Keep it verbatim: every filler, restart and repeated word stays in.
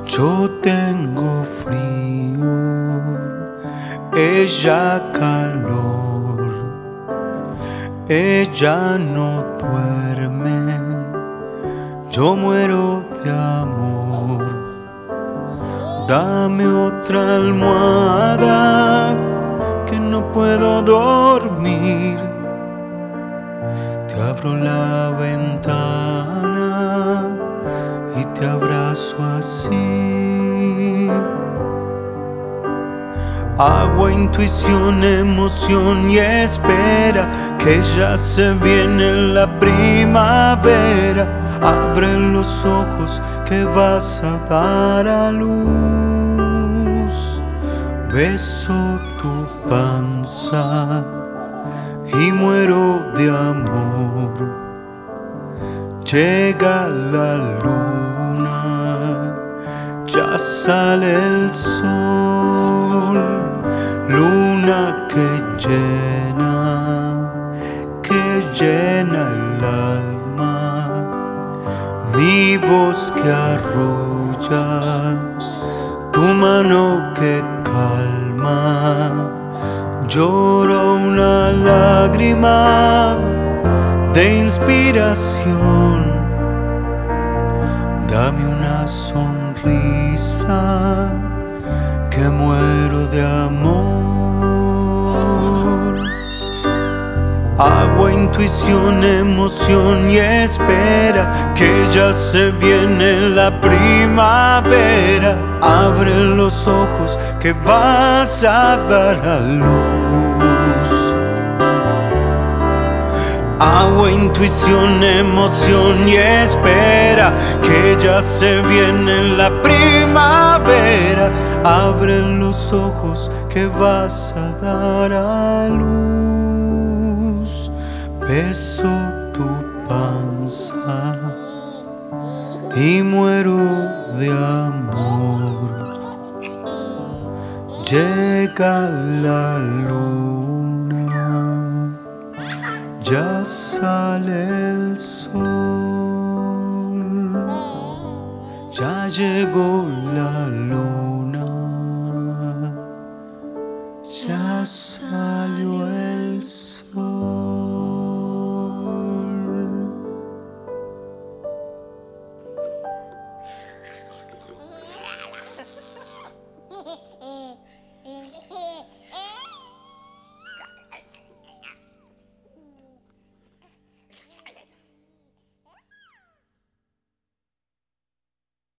Yo tengo frío, ella calor, ella no duerme, yo muero de amor. Dame otra almohada, que no puedo dormir. Te abro la ventana y te abrazo así. Agua, intuición, emoción y espera, que ya se viene la primavera. Abre los ojos, que vas a dar a luz. Beso tu panza y muero de amor. Llega la luna, ya sale el sol. Luna que llena, que llena el alma. Mi voz que arrolla, tu mano que calma. Lloro una lágrima de inspiración. Dame una sonrisa, que muero de amor. Agua, intuición, emoción y espera, que ya se viene la primavera. Abre los ojos, que vas a dar a luz. Agua, intuición, emoción y espera, que ya se viene la primavera. Abre los ojos, que vas a dar a luz. Beso tu panza y muero de amor. Llega la luna, ya sale el sol. Ya llegó la luna.